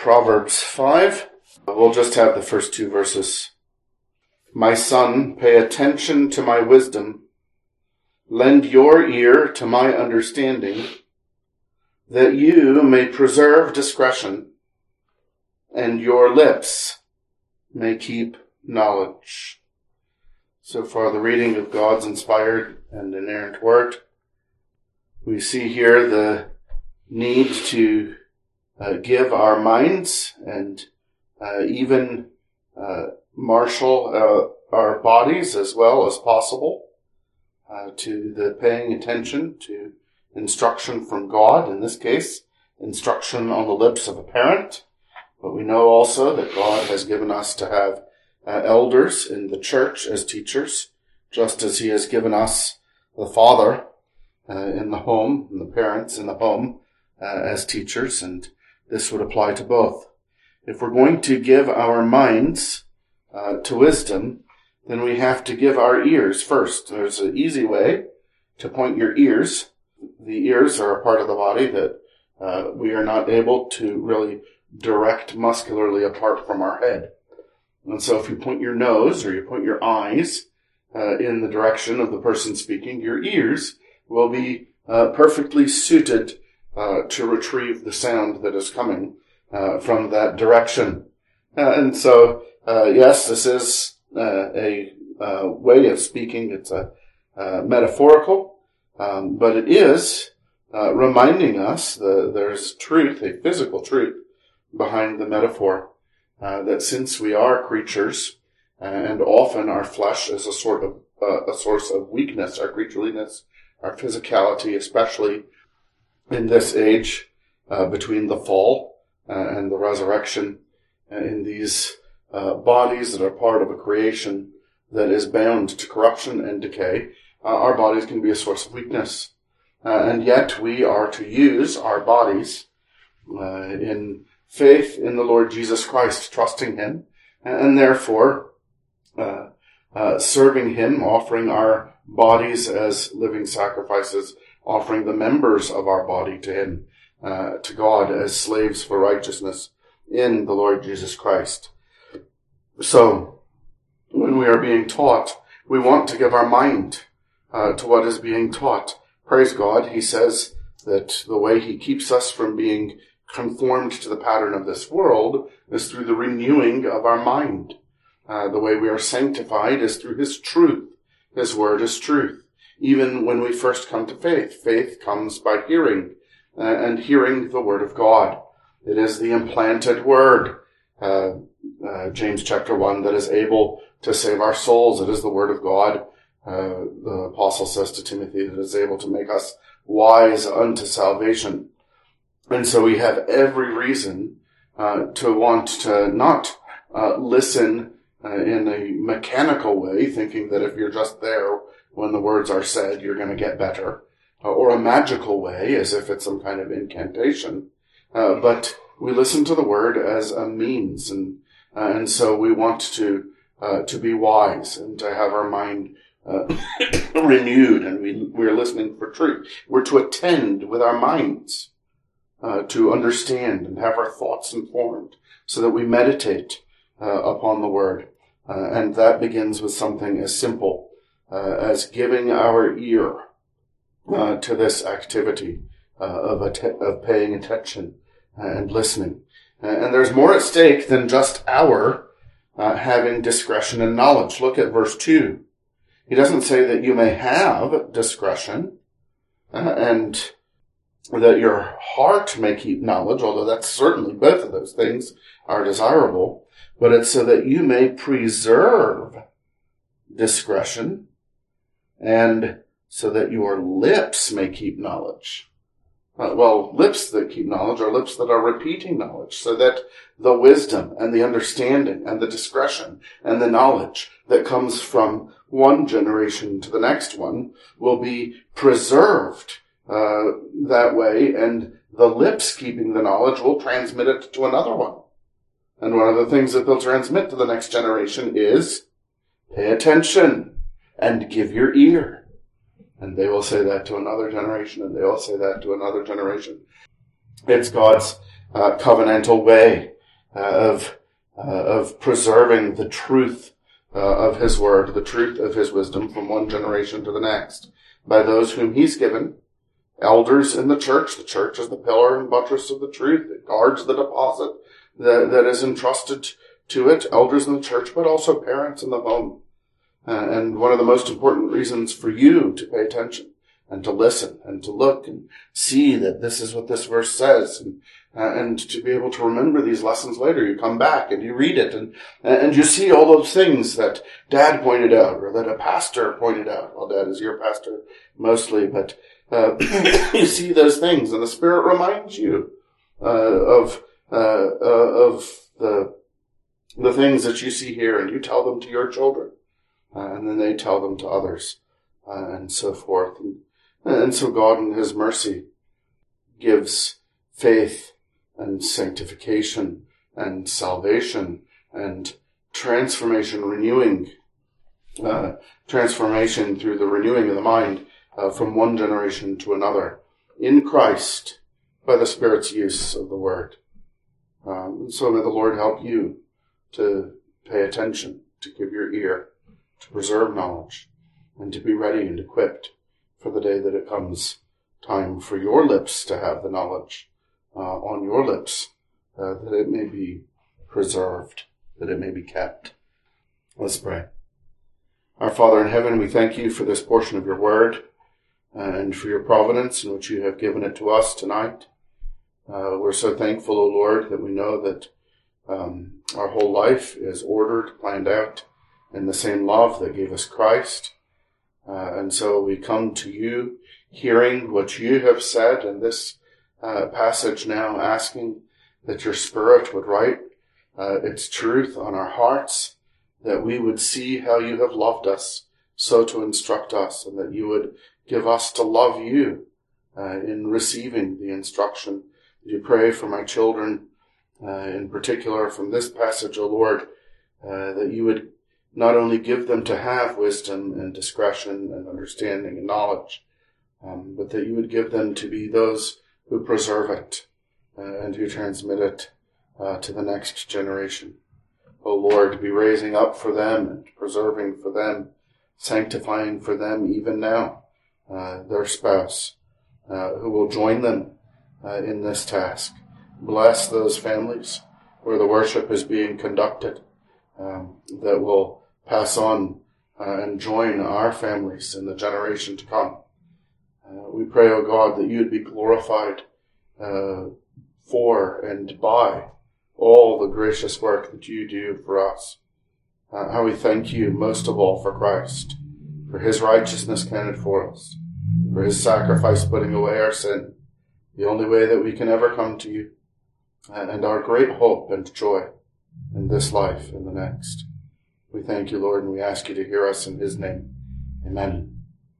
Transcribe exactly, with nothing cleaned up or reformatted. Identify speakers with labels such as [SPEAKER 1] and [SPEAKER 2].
[SPEAKER 1] Proverbs five. We'll just have the first two verses. My son, pay attention to my wisdom. Lend your ear to my understanding, that you may preserve discretion, and your lips may keep knowledge. So far, the reading of God's inspired and inerrant word. We see here the need to uh, give our minds and uh, even uh, marshal uh, our bodies as well as possible uh, to the paying attention to instruction from God, in this case, instruction on the lips of a parent. But we know also that God has given us to have uh, elders in the church as teachers, just as he has given us the father uh, in the home, and the parents in the home uh, as teachers, and this would apply to both. If we're going to give our minds uh, to wisdom, then we have to give our ears first. There's an easy way to point your ears. The ears are a part of the body that uh, we are not able to really direct muscularly apart from our head. And so if you point your nose or you point your eyes uh, in the direction of the person speaking, your ears will be uh, perfectly suited uh, to retrieve the sound that is coming uh, from that direction. Uh, and so, uh, yes, this is uh, a uh, way of speaking. It's a uh, metaphorical, um, but it is uh, reminding us that there's truth, a physical truth, behind the metaphor, uh, that since we are creatures, and often our flesh is a sort of uh, a source of weakness, our creatureliness, our physicality, especially in this age uh, between the fall uh, and the resurrection, uh, in these uh, bodies that are part of a creation that is bound to corruption and decay, uh, our bodies can be a source of weakness. Uh, and yet we are to use our bodies uh, in faith in the Lord Jesus Christ, trusting him, and therefore uh, uh, serving him, offering our bodies as living sacrifices, offering the members of our body to him, uh, to God as slaves for righteousness in the Lord Jesus Christ. So, when we are being taught, we want to give our mind uh, to what is being taught. Praise God, he says that the way he keeps us from being conformed to the pattern of this world is through the renewing of our mind. Uh, the way we are sanctified is through his truth. His word is truth. Even when we first come to faith, faith comes by hearing, uh, and hearing the word of God. It is the implanted word, uh, uh, James chapter one, that is able to save our souls. It is the word of God. Uh, the apostle says to Timothy that it is able to make us wise unto salvation. And so we have every reason uh, to want to not uh, listen uh, in a mechanical way, thinking that if you're just there when the words are said, you're going to get better, uh, or a magical way, as if it's some kind of incantation. Uh, but we listen to the word as a means, and uh, and so we want to uh, to be wise and to have our mind uh, renewed, and we we're listening for truth. We're to attend with our minds. Uh, to understand and have our thoughts informed so that we meditate uh, upon the word. Uh, and that begins with something as simple uh, as giving our ear uh, to this activity uh, of, att- of paying attention and listening. And there's more at stake than just our uh, having discretion and knowledge. Look at verse two. He doesn't say that you may have discretion uh, and that your heart may keep knowledge, although that's certainly both of those things are desirable, but it's so that you may preserve discretion and so that your lips may keep knowledge. Uh, well, lips that keep knowledge are lips that are repeating knowledge, so that the wisdom and the understanding and the discretion and the knowledge that comes from one generation to the next one will be preserved Uh, that way, and the lips keeping the knowledge will transmit it to another one. And one of the things that they'll transmit to the next generation is, pay attention and give your ear. And they will say that to another generation, and they will say that to another generation. It's God's uh, covenantal way uh, of uh, of preserving the truth uh, of his word, the truth of his wisdom from one generation to the next, by those whom he's given, elders in the church. The church is the pillar and buttress of the truth. It guards the deposit that, that is entrusted to it, elders in the church, but also parents in the home. Uh, and one of the most important reasons for you to pay attention and to listen and to look and see that this is what this verse says, and uh, and to be able to remember these lessons later. You come back and you read it, and and you see all those things that Dad pointed out or that a pastor pointed out. Well, Dad is your pastor mostly, but uh, you see those things, and the Spirit reminds you uh, of uh, uh, of the the things that you see here, and you tell them to your children. Uh, and then they tell them to others, uh, and so forth. And, and so God in his mercy gives faith and sanctification and salvation and transformation, renewing, uh, transformation through the renewing of the mind uh, from one generation to another in Christ by the Spirit's use of the Word. Um, so may the Lord help you to pay attention, to give your ear, to preserve knowledge, and to be ready and equipped for the day that it comes time for your lips to have the knowledge uh, on your lips, uh, that it may be preserved, that it may be kept. Let's pray. Our Father in heaven, we thank you for this portion of your word uh, and for your providence in which you have given it to us tonight. Uh, we're so thankful, O Lord, that we know that um, our whole life is ordered, planned out in the same love that gave us Christ. Uh, and so we come to you, hearing what you have said in this uh, passage now, asking that your Spirit would write uh, its truth on our hearts, that we would see how you have loved us, so to instruct us, and that you would give us to love you uh, in receiving the instruction. You pray for my children, uh, in particular from this passage, O Lord, uh, that you would not only give them to have wisdom and discretion and understanding and knowledge, um, but that you would give them to be those who preserve it uh, and who transmit it uh, to the next generation. O Lord, be raising up for them and preserving for them, sanctifying for them even now uh, their spouse uh, who will join them uh, in this task. Bless those families where the worship is being conducted, um, that will pass on uh, and join our families in the generation to come. Uh, we pray, O God, that you would be glorified uh, for and by all the gracious work that you do for us. Uh, how we thank you most of all for Christ, for his righteousness counted for us, for his sacrifice putting away our sin, the only way that we can ever come to you, and our great hope and joy in this life and the next. We thank you, Lord, and we ask you to hear us in his name. Amen.